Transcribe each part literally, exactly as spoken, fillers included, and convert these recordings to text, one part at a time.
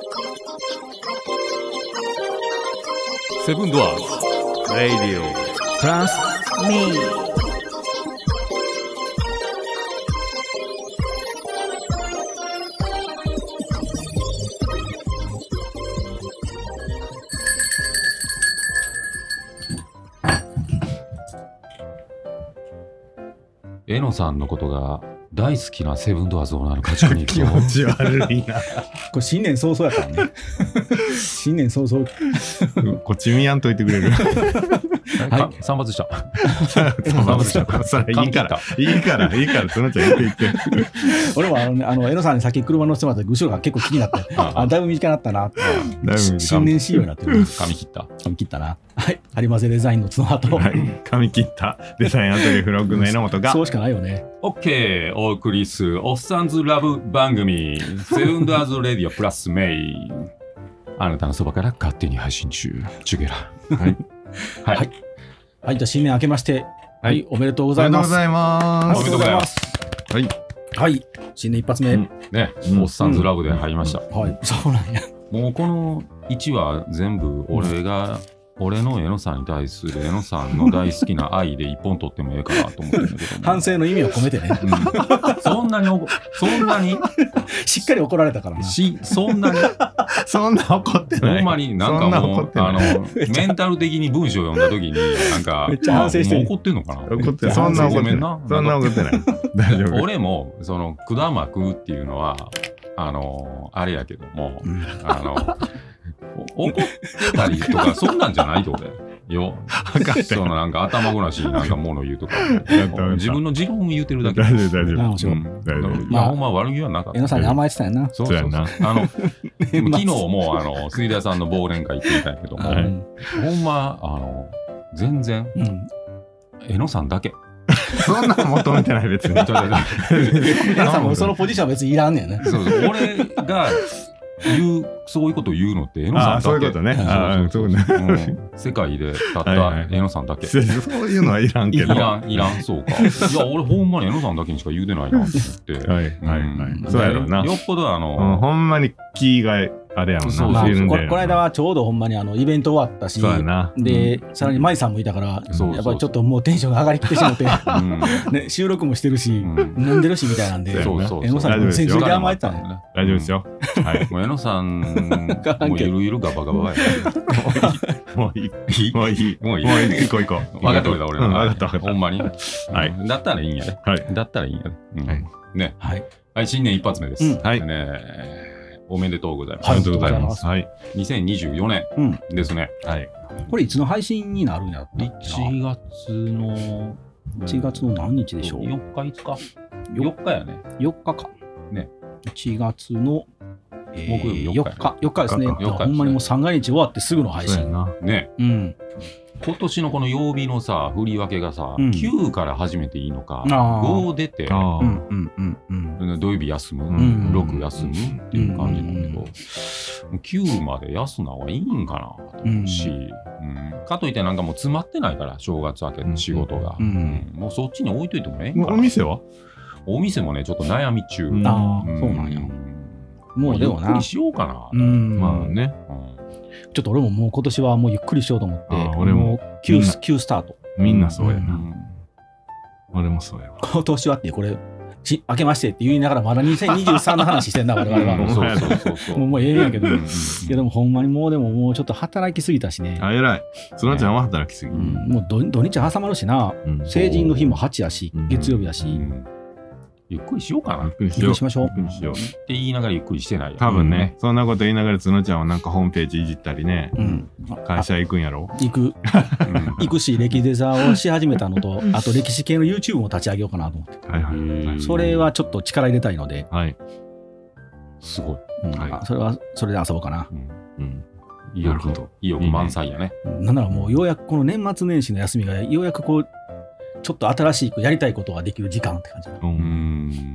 セブンドアーズレイディオプラスミー。えのさんのことが大好きなセブンドアーズオーナーの家畜に気持ち悪いな。 これ新年早々やからね。新年早々。 こっち見やんといてくれる。 はい、散髪した。 散髪した。それいいから、いいから、いいから、そのちゃん言って言って。 俺もあのね、あの、えのさんにさっき車乗せてもらった後ろが結構気になって、あ、だいぶ短くなったなって。新年仕様になってる。 髪切った。 髪切ったな。はい。有馬瀬デザインの角跡。 はい。髪切ったデザインアトリエフロッグの榎本が。 そうしかないよね。 オッケー、お送りするおっさんずラブ番組、セブンドアーズレディオプラスメイ。あなたのそばから勝手に配信中、チュゲラ。はい。 はい。はい。はい、じゃあ新年明けまして、はい、おめでとうございます。 おめでとうございます。 おめでとうございます。 はい。 はい、新年一発目。うん、 ね、うん、おっさんずラブで入りました。 うん、はい、そうなんや。 もうこのいちわ全部俺が、うん、俺のえのさんに対するえのさんの大好きな愛で一本取ってもええかなと思ってるんだけど、 反省の意味を込めてね。 うん、そんなにそんなにしっかり怒られたからな。 しそんなにそんな怒ってない。 ほんまになんかもうあのメンタル的に文章を読んだ時になんかめっちゃ反省してる。 もう怒ってんのかな。 怒ってそんな怒ってない。そんな怒ってない。大丈夫。 俺もその管巻くっていうのはあのあれやけども、うん、あの怒ってたりとかそんなんじゃないってことだよ。よそのなんか頭ごなしになんかもの言うとか自分の持論を言うてるだけ。 大丈夫大丈夫。 面白い。 まあほんま悪気はなかった。 えのさんに甘えてたよな。 そうそうそう。あの昨日もあの水田さんの忘年会行っていたんやけども、ほんまあの全然えのさんだけ。 そんなの求めてない別に。 えのさんもそのポジションは別にいらんねんね。 そうそう。俺が言うそういうことを言うのってえのさんだけ。 そういうことね。ああそうね。 世界でたったえのさんだけ。 そういうのはいらんけど。 いらんいらんそうか。いや俺ほんまにえのさんだけにしか言うてないなって思って。 はいはいはい。そうやろな。 よっぽどあのほんまに気があれやもんな。 そうそうこの間はちょうどほんまにあのイベント終わったし、でさらに舞さんもいたからやっぱりちょっともうテンションが上がりきってしまってね収録もしてるし飲んでるしみたいなんでえのさんに全然甘えてたね。 大丈夫ですよ。 はい。もうえのさんもうゆるゆるガバガバや。 もういいもういいもういいもういい行こう行こう。 分かってくれた俺の。 分かった分かった。 ほんまに。 はい。 だったらいいんやね。 はい。 だったらいいんやね。 はい。 ね。 はい。 はい新年一発目です。 はい。 ね。おめでとうございます。 ありがとうございます。はい。 にせんにじゅうよねんですね。 はい。 これいつの配信になるんやったっけな。 いちがつのいちがつの何日でしょう。 よっかいつか。よっかやね。 よっかか。 ね。 いちがつの木曜日よっか。よっかですね。ほんまにもう三が日終わってすぐの配信。 ね。 うん。 今年のこの曜日のさ振り分けがさ、うん、きゅうから始めていいのかご出て、うんうんうん、土曜日休む、うん、ろく休むっていう感じなんだけど、うん、きゅうまで休んだ方がいいんかなと思うし、うんうん、かといってなんかもう詰まってないから正月明けの仕事が、うんうん、もうそっちに置いといてもええんかな。 お店はお店もねちょっと悩み中。 ああ、うん、そうなんや。もうでもなゆっくりしようかな。 うん、まあね。 うんちょっと俺ももう今年はもうゆっくりしようと思って、 俺も急スタート。 みんなそうやな。うん、俺もそうやわ。 今年はってこれし明けましてって言いながらまだにせんにじゅうさんの話してんだ我々は。 そうそうそうそう。 もうもうええんやけど、いやでもほんまにもうでももうちょっと働きすぎたしね。 あ偉い。そのちゃんは働きすぎ。 うん、もう土日挟まるしな。うん、成人の日もはちやし、うん、月曜日やし。 うんゆっくりしようかな。 ゆっくりしましょう。 ゆっくりしよう。 って言いながらゆっくりしてないよ。 多分ね、そんなこと言いながらつのちゃんはなんかホームページいじったりね、うん、会社行くんやろ。 行く。行くし、歴デザをし始めたのと、あと歴史系の YouTube も立ち上げようかなと思って。 はいはいはい。 それはちょっと力入れたいので。 はい。 すごい。 うんはい、それはそれで遊ぼうかな。 うんうん意欲、意欲満載やね。 なんならもうようやくこの年末年始の休みがようやくこうちょっと新しいやりたいことができる時間って感じ。うん。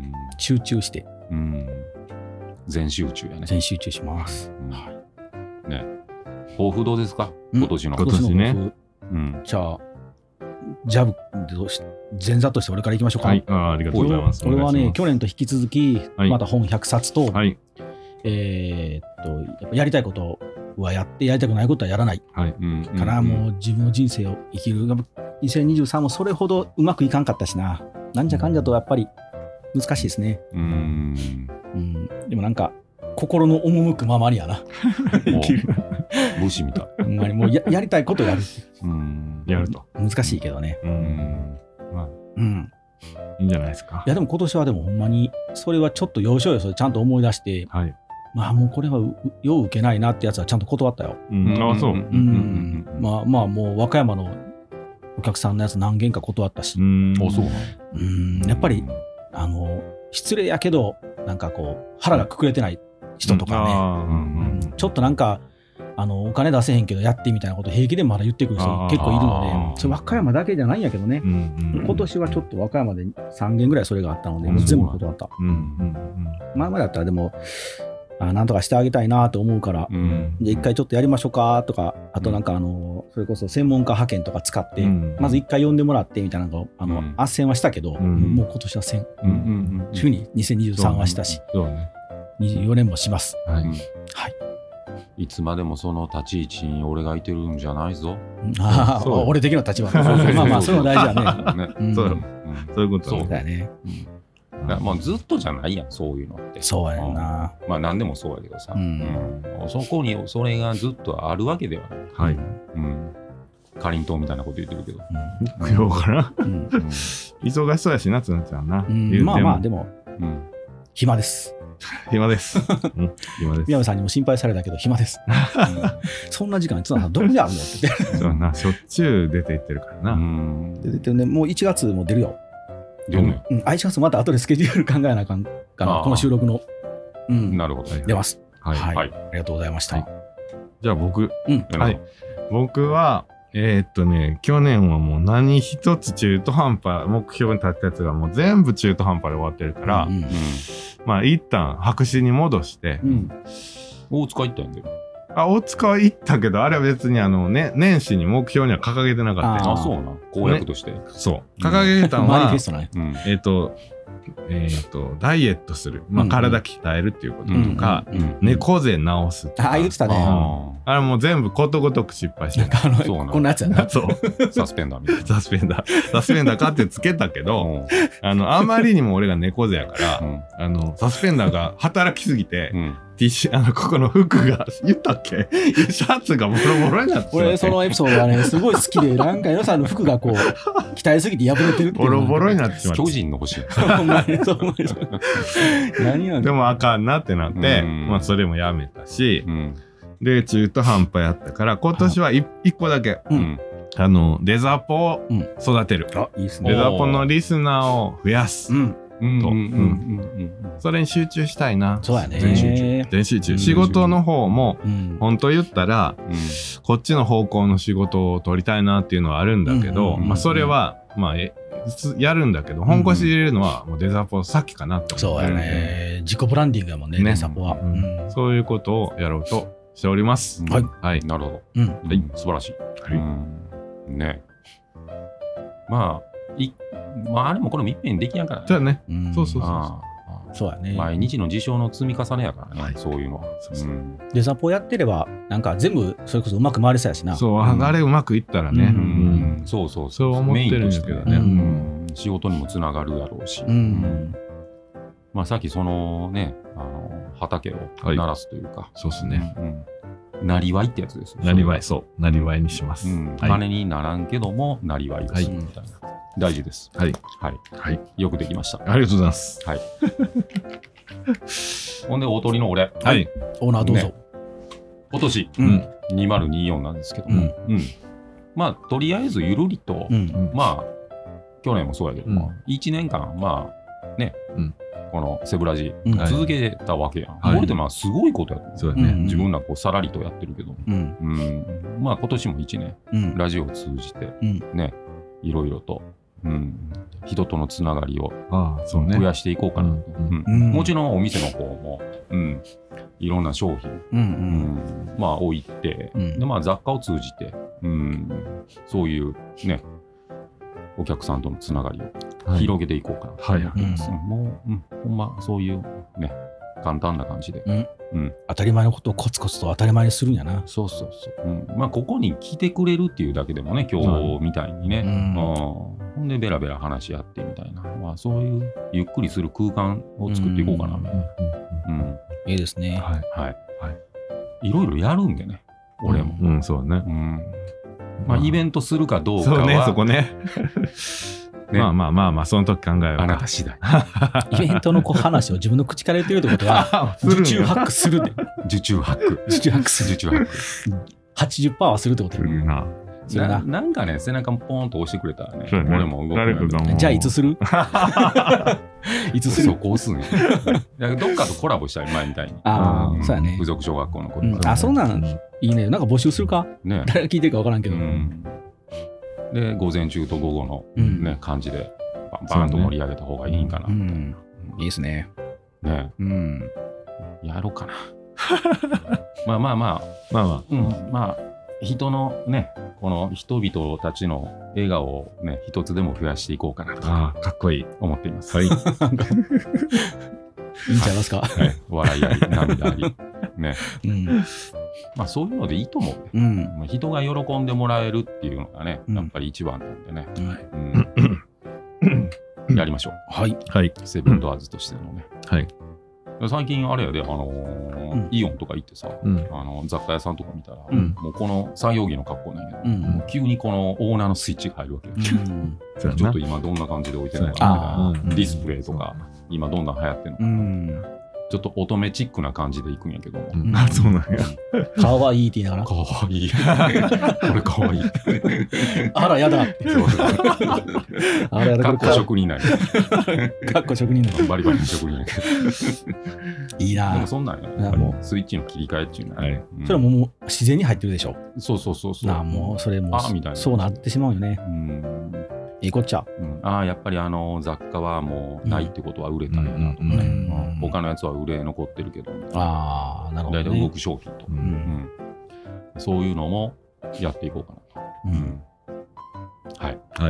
集中して。 うん。全集中やね。 全集中します。 うん、はい。ね。抱負どうですか？今年の。 今年ね。 うん。じゃあジャブ前座として俺からいきましょうか。 はい。あ、ありがとうございます。 俺はね去年と引き続きまた本ひゃくさつと、はい、 えー、っとやっぱやりたいことはやってやりたくないことはやらない、はい、からもう自分の人生を生きる。にせんにじゅうさんもそれほどうまくいかんかったしな。なんじゃかんじゃとやっぱり難しいですね。うん、うん、でもなんか心の赴くままにやな。 武士みたい。 もう や, やりたいことやる。 うん、やると。 難しいけどね。うん、 まあ、うん、いいんじゃないですか。 いやでも今年はでもほんまにそれはちょっと要所要所でちゃんと思い出して、はい、まあもうこれはよう受けないなってやつはちゃんと断ったよ。 うん、ああそう。うん、 まあまあもう和歌山のお客さんのやつ何件か断ったし。うん、あそう。うん、やっぱりあの失礼やけどなんかこう腹がくくれてない人とかね、うんうん、ちょっとなんかあのお金出せへんけどやってみたいなこと平気でまだ言ってくる人結構いるので、それ和歌山だけじゃないんやけどね、うんうん、今年はちょっと和歌山でさんけんぐらいそれがあったので、もう全部断った、うんうんうん、前までだったらでもあなんとかしてあげたいなと思うから、うん、じゃあ一回ちょっとやりましょうかとか、あとなんかあのそれこそ専門家派遣とか使って、うん、まず一回呼んでもらってみたいなのをあの、うん、斡旋はしたけど、うん、もう今年はせん、うんうんうん、週ににせんにじゅうさんはしたし、そうね、にじゅうよねんもします、はい、はい、 いつまでもその立ち位置に俺がいてるんじゃないぞ。 ああ、俺的な立場。まあまあそれも大事だね。 ね、そう、そういうことだね。 だもうずっとじゃないやん、そういうのって。 そうやな。 まあ何でもそうやけどさ、うんうん、そこにそれがずっとあるわけではない。はい。うん。かりんとうみたいなこと言ってるけど。 供養かな。忙しそうやしな、つなちゃんな。 うん、まあまあでも、うん、暇です。 暇です。うん、暇です。 宮部さんにも心配されたけど暇です。うん、そんな時間つなさんどこにあるのって言って。 そうな、しょっちゅう出ていってるからな。うん、 出ていってるね。もういちがつも出るよ。出るね。うん、いちがつまた後でスケジュール考えなあかんかな、この収録の。 うん、なるほど。 出ます。はい。はい。ありがとうございました。はい、 じゃあ僕、うん、はい。僕は、えー、っとね、去年はもう何一つ中途半端、目標に立ったやつがもう全部中途半端で終わってるから、うんうん、まあ一旦白紙に戻して、うん、 大塚行ったんだよ。 あ、大塚は行ったけど、あれは別にあの、ね、年始に目標には掲げてなかった。 ああ、そうな。公約として。ね、 そう。掲げてたのは、うん、えー、っと、えー、とダイエットする、まあ、体鍛えるっていうこととか、猫背直すとか、 あ、言ってたね。 あれもう全部ことごとく失敗してる。 そうなこんなやつやな。 そう。 サスペンダーみたいな。 サスペンダー。サスペンダーかってつけたけど、あの、あまりにも俺が猫背やから、うん、あの、サスペンダーが働きすぎて、うん、ティッシュ、あの、ここの服が、言ったっけシャツがボロボロになってこれ、そのエピソードはね、すごい好きで、なんか、皆さんの服がこう、鍛えすぎて破れてるっていう。 ボロボロになってしまった。 巨人の星。 何やでもあかんなってなって、まあ、それもやめたし、うん、で、中途半端やったから、今年は一個だけ、うん、あの、デザポを育てる。うん、あ、いいですね。デザポのリスナーを増やす。うんと、それに集中したいな。 そうやね。 全集中。全集中。仕事の方も、うん、本当言ったら、うん、こっちの方向の仕事を取りたいなっていうのはあるんだけど、まあそれは、まあ、やるんだけど、本腰入れるのはもうデザポ先かなって思って、 そうやね。自己ブランディングやもんね、ねデザポは、 うんうん。そういうことをやろうとしております。 はい。はい、なるほど。うん、はい、素晴らしい。はい、うん、ね。まあ、いまあ、あれもこれもいっぺんできやんからね。 そうね。そうそうそう。 そうやね。 毎日の事象の積み重ねやからね、はい、そういうのは。そうそう、うん、 デザポやってれば、なんか全部それこそうまく回りそうやしな。 そう、うん、あれうまくいったらね。うんうんうん、そうそうそう。そう思ってるんですけどね、うん。 仕事にもつながるやろうし。うんうん、まあ、さっきそのね、あの畑を鳴らすというか。はい、 そうですね。 うん、なりわいってやつですね。 なりわい、そう。なりわいにします。うんはい、金にならんけども、なりわいをするみたいな。はい、大事です。 はい。 はい。はい。よくできました。 ありがとうございます。 はい。ほんで、大鳥の俺。 はい。オーナーどうぞ。ね、 今年、うん、にせんにじゅうよんなんですけども、うんうん、まあ、とりあえずゆるりと、うん、まあ、去年もそうやけども、うん、いちねんかん、まあ、ね、うん、このセブラジ、うん、続けたわけやん。はい、これってまあ、すごいことやと思う。 そうだね。 自分らこう、さらりとやってるけど、うんうん、まあ、今年もいちねん、うん、ラジオを通じて、ね、いろいろと、うん、人とのつながりを増やしていこうかなと、うんうん、もちろんお店の方も、うん、いろんな商品、うんうんうん、まあ置いて、うん、でまあ、雑貨を通じて、うん、そういうねお客さんとのつながりを広げていこうかなと思います。もう、うん、ほんまそういうね簡単な感じで、うん、 うん、当たり前のことをコツコツと当たり前にするんやな。 そうそうそう、うん、まあここに来てくれるっていうだけでもね、今日みたいにね、うん、ほんでベラベラ話し合ってみたいな、まあ、そういうゆっくりする空間を作っていこうかなみたいな。 うん、いいですね。 はいはいはい。いろいろやるんでね、俺も。 うん、うん、そうね。うん、 まあイベントするかどうかは。 そうね、そこね。ね、まあまあまあまあ、その時考えようか。 あなた次第。 イベントのこう話を自分の口から言ってるってことは、受注ハックするで。 受注ハック。 受注ハックする。 受注ハック。 はちじゅっパーセント はするってことやな。 な, なんかね、背中もポーンと押してくれたらね、ね俺も動く。 じゃあいつするいつするそこ押すね。どっかとコラボしたい、前みたいに。 ああ、うん、そうやね。 付属小学校の子、 うん、あ、そんなんいいね。なんか募集するか、ね、誰が聞いてるか分からんけど。うん、 で、午前中と午後の、ねうん、感じで、バンバンと盛り上げた方がいいんかな。うんうん、 いいですね。 ね、うん、やろうかな。まあまあまあ、まあまあ、うん、まあ、人のね、この人々たちの笑顔をね、一つでも増やしていこうかなと。 ああ、かっこいい。 思っています。 はい。いいんちゃいますか。 はい。笑いあり、涙あり。ね。うん。まあそういうのでいいと思う。うん。まあ、人が喜んでもらえるっていうのがね、やっぱり一番なんでね。うん。やりましょう。 はい。 はい。 セブンドアーズとしてのね。 はい。 最近あれやで、あのーうん、イオンとか行ってさ、うん、あの雑貨屋さんとか見たら、うん、もうこの作業着の格好なんやけど、うん、もう急にこのオーナーのスイッチが入るわけよ。うん、ちょっと今どんな感じで置いてるのかみたいな、ディスプレイとか、今どんな流行ってるのか、うん、ちょっと乙女チックな感じで行くんやけども。 うん、あ、そうなんや。 かわいいって言いながら。 かわいい。これかわいい。 あら、やだって。 あら、やだ。かっこ職人なんや。 かっこ職人なんや。 バリバリ職人やけど。 いいな。 でもそんなんや。もうスイッチの切り替えっていうのはね。 それはもう自然に入ってるでしょ。 そうそうそうそう。 なあ、もうそれもそうなってしまうよね。うん。いいこっちゃ。 ああ、やっぱりあの雑貨はもうないってことは売れたんやなとかね。他のやつは売れ残ってるけど。 ああ、なるほど。 大体動く商品と。そういうのもやっていこうかなと。はい。 はい。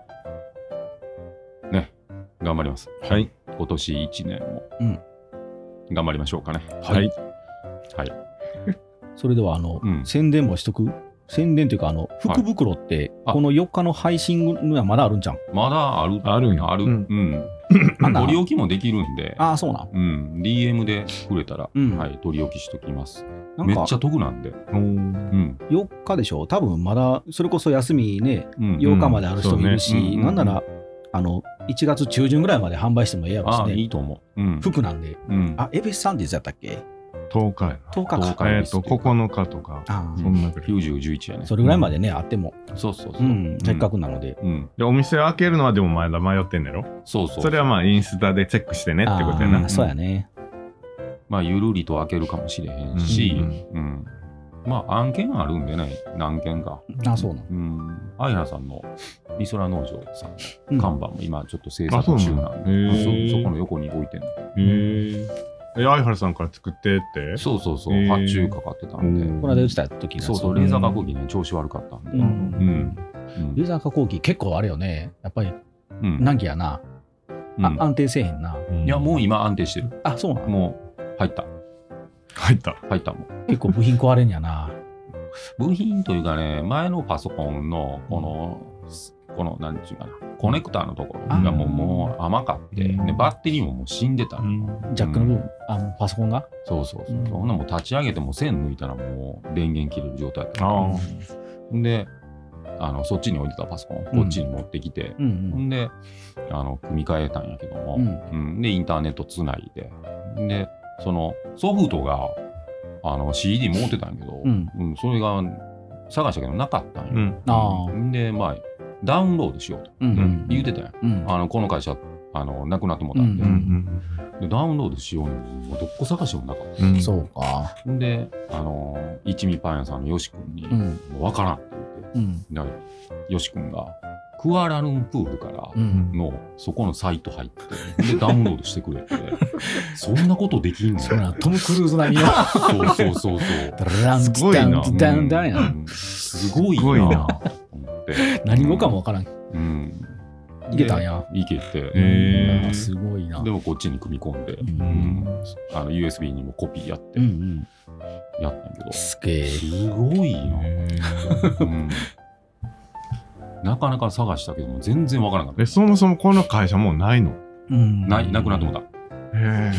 ね。頑張ります。 はい。 今年いちねんも頑張りましょうかね。 はい。 はい。 それではあの宣伝もしとく。宣伝というか、あの福袋って、このよっかの配信にはまだあるんじゃん。 まだある。 あるんや。 ある。うん。取り置きもできるんで。 ああ、そうなん。 うん。ディーエム でくれたら、はい、取り置きしときます。めっちゃ得なんで。うん。 よっかでしょ。多分まだ、それこそ休みね、ようかまである人もいるし、なんなら、あの、いちがつちゅうじゅんぐらいまで販売してもええやろしね。 ああ、いいと思う。服なんで。あ、エベスさんっていつやったっけ？ とおかやな。 とおかか。 えっと、ここのかとか。 そんなきゅうじゅう、じゅういちやね。 それぐらいまでね、あっても。 そうそうそう。 せっかくなので。 で、お店を開けるのはでもまだ迷ってんねやろ？ そうそう。 それはまあ、インスタでチェックしてねってことやな。 そうやね。 まあ、ゆるりと開けるかもしれへんし、まあ、案件あるんでね、何件か。 あ、そうなの。 うん。相原さんの美空農場さんの看板も今ちょっと制作中なんで、そこの横に置いてんの。 へえ。え、相原さんから作ってって？ そうそうそう、発注かかってたんで。 この間打ちた時そうそう、レーザー加工機ね、調子悪かったんで。うん。 レーザー加工機結構あれよね。やっぱり、難儀やな。安定せえへんな。 いや、もう今安定してる。 あ、そうなの？ もう、入った。 入った。 入ったもん。 結構部品壊れんやな。 部品というかね、前のパソコンの、この、この、なんていうかな、コネクターのところがもう、もう甘かって、で、バッテリーももう死んでたの。 ジャックの部分、あのパソコンがそうそうそう。そんなもう立ち上げても線抜いたらもう電源切れる状態だった。で、あの、そっちに置いてたパソコン、こっちに持ってきて、んで、あの、組み替えたんやけども、で、インターネットつないで、で、そのソフトが、あの、シーディー 持ってたんやけど、それが探したけどなかったんよ。で、まあ、ダウンロードしようと言うてたやん。あのこの会社あのなくなってもったんで、でダウンロードしようにどこ探してもなかった。 そうか。 で、あの一味パン屋さんのよし君に「分からん」って言って、よし君がクアラルンプールからのそこのサイト入ってでダウンロードしてくれて、そんなことできんの？ トム・クルーズ並みの。 そうそうそうそう。 すごいな。 すごいな。 何語かもわからん。 うん。 いけたんや。 いけて、 えー、すごいな。 でもこっちに組み込んで、うん、あの ユーエスビー にもコピーやって、うんうん、やったんけど、 すげえ。 すごいな、うん。なかなか探したけども全然わからなかった。 え、そもそもこの会社もうないの？ うん、ない、なくなってもた。 へうん、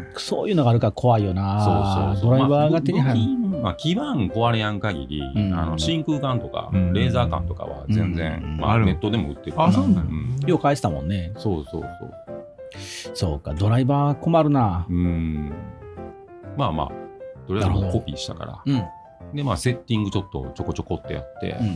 そういうのがあるから怖いよな。そうそうそう、ドライバーが手に入る。 まあ、基盤壊れやん限り、うん、あの真空管とか、うん、レーザー管とかは全然、うんまあ、ネットでも売ってるから。 あ、そうなの、うん、よう返したもんね。 そうそうそう。 そうか、ドライバー困るな。 うん。まあまあ、とりあえずコピーしたから。うん、で、まあ、セッティングちょっとちょこちょこってやって、うんうんうん、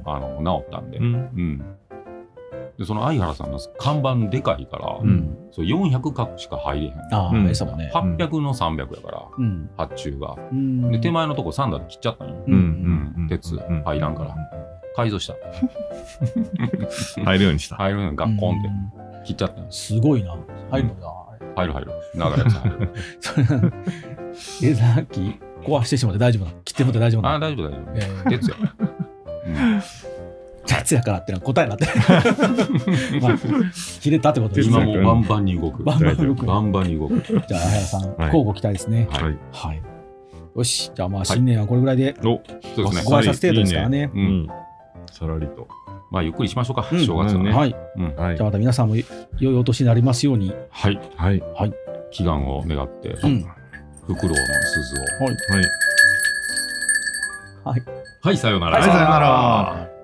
あの治ったんで。うんうんでその相原さんの看板でかいから、うん、そうよんひゃく角しか入れへん。 ああ、めさもね。 はっぴゃくのさんびゃくやから、うん、発注が、うん。で、手前のとこサンダーで切っちゃったんよ。うんうん、鉄入らんから。改造した。 入るようにした。 入るようにガッコンって切っちゃったん。 すごいな。入るな。 入る入る。長いやつ入る。 それレーザー機壊してしまって大丈夫なの？切ってもって大丈夫なの？ ああ、大丈夫大丈夫。えー、鉄や。うん鉄やからってのは答えになってまあ切れたってことですね。今もうバンバンに動く。 バンバンに動く。 バンバンに動く。 じゃあ、早田さん、交互期待ですね。はい。はい。よし、じゃあまあ新年はこれぐらいで、 お、そうですね。 ご挨拶程度ですからね。 うん。さらりと。 まあゆっくりしましょうか。正月はね。 はい。じゃあまた皆さんも良いお年になりますように。 はい。 はい。 はい。祈願を願って、フクロウの鈴を。 はい。 はい。はい、さようなら。 はい、さようなら。